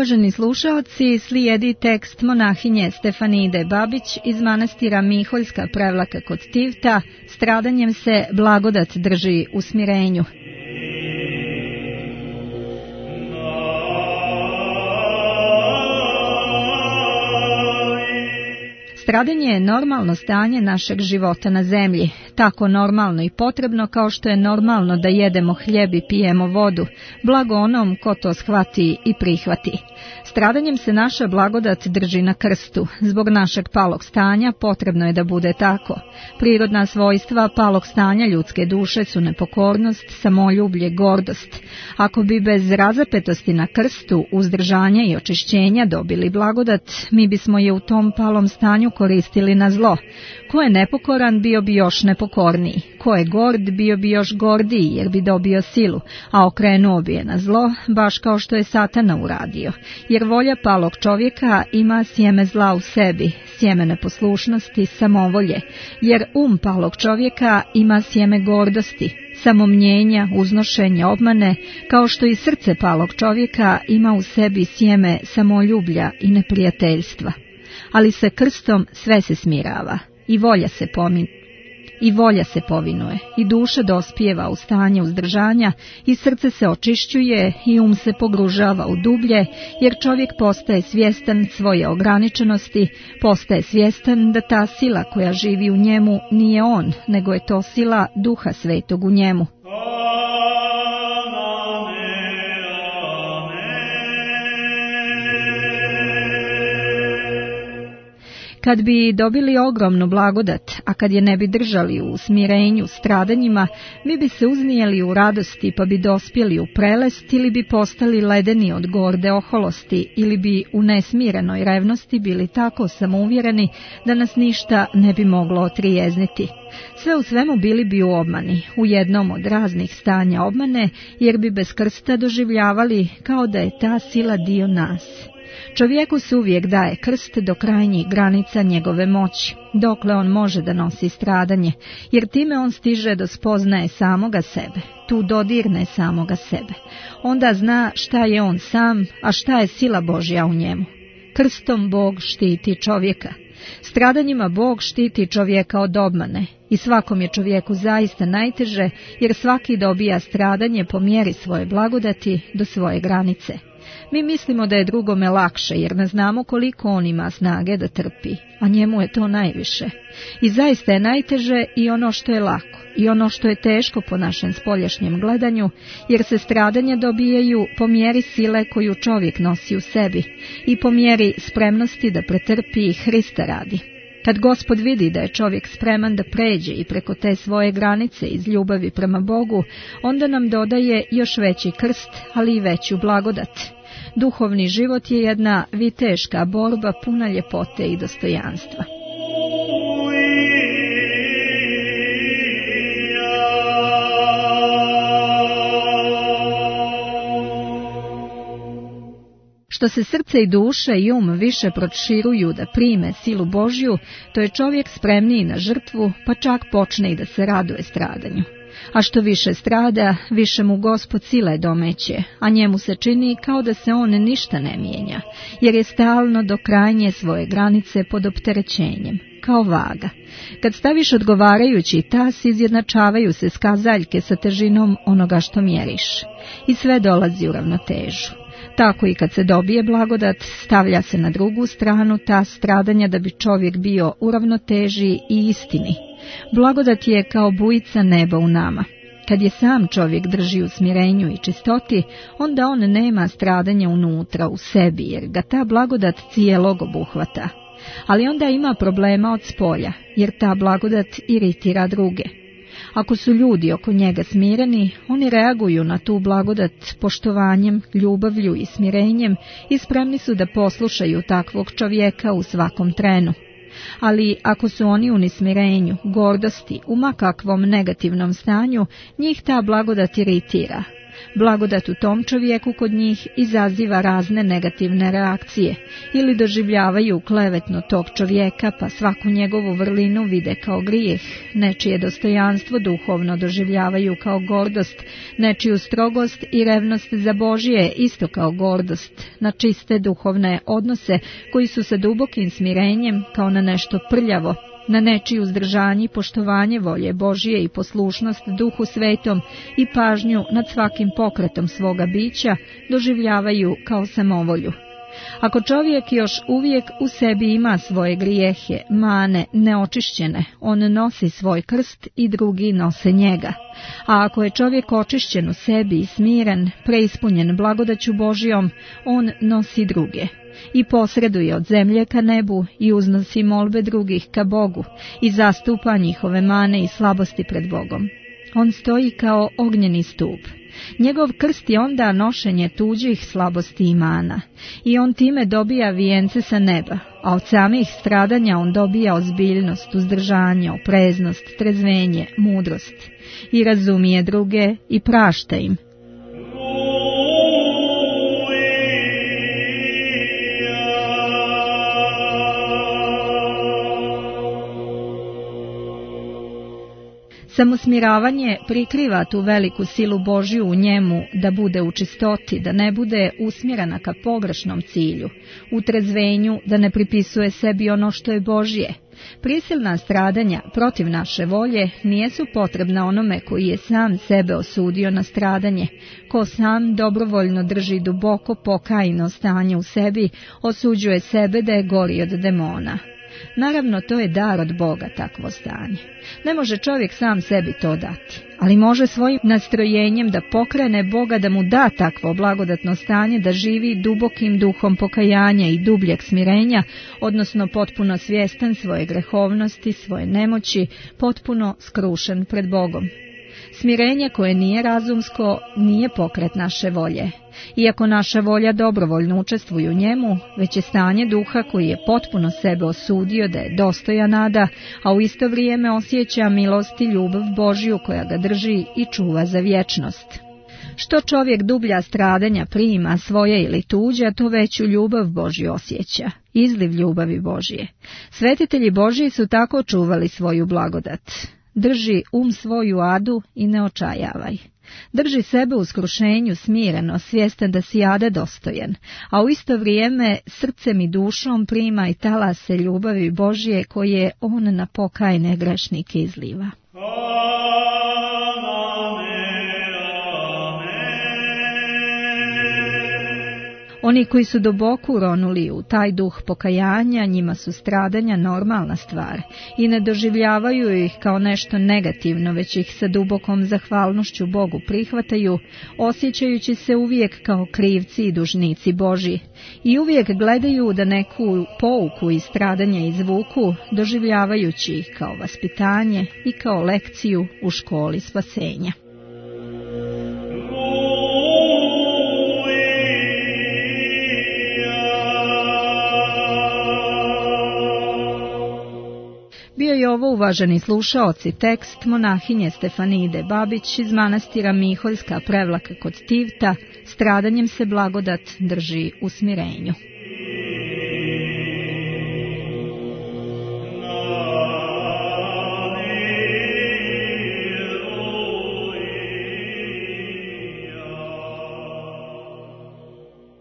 Uvaženi slušaoci, slijedi tekst monahinje Stefanide Babić iz manastira Miholjska Prevlaka kod Tivta, stradanjem se blagodat drži u smirenju. Stradanje je normalno stanje našeg života na zemlji, tako normalno i potrebno kao što je normalno da jedemo hljeb i pijemo vodu, blago onom ko to shvati i prihvati. Stradanjem se naša blagodat drži na krstu. Zbog našeg palog stanja potrebno je da bude tako. Prirodna svojstva palog stanja ljudske duše su nepokornost, samoljublje, gordost. Ako bi bez razapetosti na krstu, uzdržanja i očišćenja dobili blagodat, mi bismo je u tom palom stanju koristili na zlo. Ko je nepokoran, bio bi još nepokorniji. Ko je gord, bio bi još gordiji, jer bi dobio silu, a okrenuo bi je na zlo, baš kao što je Satana uradio. Jer volja palog čovjeka ima sjeme zla u sebi, sjeme neposlušnosti, samovolje, jer palog čovjeka ima sjeme gordosti, samomnjenja, uznošenja, obmane, kao što i srce palog čovjeka ima u sebi sjeme samoljublja i neprijateljstva. Ali sa krstom sve se smirava, i volja se povinuje, i duša dospijeva u stanje uzdržanja, i srce se očišćuje, i se pogružava u dublje, jer čovjek postaje svjestan svoje ograničenosti, postaje svjestan da ta sila koja živi u njemu nije on, nego je to sila Duha Svetog u njemu. Kad bi dobili ogromnu blagodat, a kad je ne bi držali u smirenju, stradanjima, mi bi se uznijeli u radosti, pa bi dospjeli u prelest, ili bi postali ledeni od gorde oholosti, ili bi u nesmirenoj revnosti bili tako samouvjereni da nas ništa ne bi moglo otrijezniti. Sve u svemu bili bi u obmani, u jednom od raznih stanja obmane, jer bi bez krsta doživljavali kao da je ta sila dio nas. Čovjeku se uvijek daje krst do krajnjih granica njegove moći, dokle on može da nosi stradanje, jer time on stiže do spoznaje samoga sebe, tu dodirne samoga sebe. Onda zna šta je on sam, a šta je sila Božja u njemu. Krstom Bog štiti čovjeka. Stradanjima Bog štiti čovjeka od obmane, i svakom je čovjeku zaista najteže, jer svaki dobija stradanje po mjeri svoje blagodati do svoje granice. Mi mislimo da je drugome lakše, jer ne znamo koliko on ima snage da trpi, a njemu je to najviše. I zaista je najteže i ono što je lako, i ono što je teško po našem spoljašnjem gledanju, jer se stradanja dobijaju po mjeri sile koju čovjek nosi u sebi i po mjeri spremnosti da pretrpi Hrista radi. Kad Gospod vidi da je čovjek spreman da pređe i preko te svoje granice iz ljubavi prema Bogu, onda nam dodaje još veći krst, ali i veću blagodat. Duhovni život je jedna viteška borba puna ljepote i dostojanstva. Što se srce i duša i više proširuju da prime silu Božju, to je čovjek spremniji na žrtvu, pa čak počne i da se raduje stradanju. A što više strada, više mu Gospod sile domeće, a njemu se čini kao da se on ništa ne mijenja, jer je stalno do krajnje svoje granice pod opterećenjem, kao vaga. Kad staviš odgovarajući tas, izjednačavaju se skazaljke sa težinom onoga što mjeriš, i sve dolazi u ravnotežu. Tako i kad se dobije blagodat, stavlja se na drugu stranu ta stradanja da bi čovjek bio u ravnoteži i istini. Blagodat je kao bujica neba u nama. Kad je sam čovjek drži u smirenju i čistoti, onda on nema stradanja unutra u sebi, jer ga ta blagodat cijelog obuhvata. Ali onda ima problema od spolja, jer ta blagodat iritira druge. Ako su ljudi oko njega smireni, oni reaguju na tu blagodat poštovanjem, ljubavlju i smirenjem i spremni su da poslušaju takvog čovjeka u svakom trenu. Ali ako su oni u nesmirenju, gordosti, u makakvom negativnom stanju, njih ta blagodat iritira. Blagodat u tom čovjeku kod njih izaziva razne negativne reakcije, ili doživljavaju klevetno tog čovjeka pa svaku njegovu vrlinu vide kao grijeh, nečije dostojanstvo duhovno doživljavaju kao gordost, nečiju strogost i revnost za Božje isto kao gordost, na čiste duhovne odnose koji su sa dubokim smirenjem kao na nešto prljavo, na nečiju uzdržanje i poštovanje volje Božje i poslušnost Duhu Svetom i pažnju nad svakim pokretom svoga bića doživljavaju kao samovolju. Ako čovjek još uvijek u sebi ima svoje grijehe, mane, neočišćene, on nosi svoj krst i drugi nose njega. A ako je čovjek očišćen u sebi i smiren, preispunjen blagodaću Božjom, on nosi druge i posreduje od zemlje ka nebu i uznosi molbe drugih ka Bogu i zastupa njihove mane i slabosti pred Bogom. On stoji kao ognjeni stup. Njegov krst je onda nošenje tuđih slabosti i mana i on time dobija vijence sa neba, a od samih stradanja on dobija ozbiljnost, uzdržanje, opreznost, trezvenje, mudrost i razumije druge i prašta im. Samosmiravanje prikriva tu veliku silu Božju u njemu da bude u čistoti, da ne bude usmjerena ka pogrešnom cilju, u trezvenju da ne pripisuje sebi ono što je Božje. Prisilna stradanja protiv naše volje nijesu potrebna onome koji je sam sebe osudio na stradanje, ko sam dobrovoljno drži duboko pokajno stanje u sebi, osuđuje sebe da je gori od demona. Naravno, to je dar od Boga, takvo stanje. Ne može čovjek sam sebi to dati, ali može svojim nastrojenjem da pokrene Boga da mu da takvo blagodatno stanje da živi dubokim duhom pokajanja i dubljeg smirenja, odnosno potpuno svjestan svoje grehovnosti, svoje nemoći, potpuno skrušen pred Bogom. Smirenje koje nije razumsko nije pokret naše volje. Iako naša volja dobrovoljno učestvuje u njemu, već je stanje duha koji je potpuno sebe osudio da je dostojan nada, a u isto vrijeme osjeća milost i ljubav Božju koja ga drži i čuva za vječnost. Što čovjek dublja stradanja prima, svoje ili tuđa, to veću ljubav Božju osjeća, izliv ljubavi Božje. Svetitelji Božji su tako čuvali svoju blagodat. Drži svoju adu i ne očajavaj. Drži sebe u skrušenju smireno, svjestan da si ade dostojan, a u isto vrijeme srcem i dušom prima i talase ljubavi Božje koje on na pokajne grešnike izliva. Oni koji su duboko uronuli u taj duh pokajanja, njima su stradanja normalna stvar i ne doživljavaju ih kao nešto negativno, već ih sa dubokom zahvalnošću Bogu prihvataju, osjećajući se uvijek kao krivci i dužnici Božji i uvijek gledaju da neku pouku iz stradanja izvuku, doživljavajući ih kao vaspitanje i kao lekciju u školi spasenja. Bio je ovo, uvaženi slušaoci, tekst monahinje Stefanide Babić iz manastira Miholjska Prevlaka kod Tivta, stradanjem se blagodat drži u smirenju.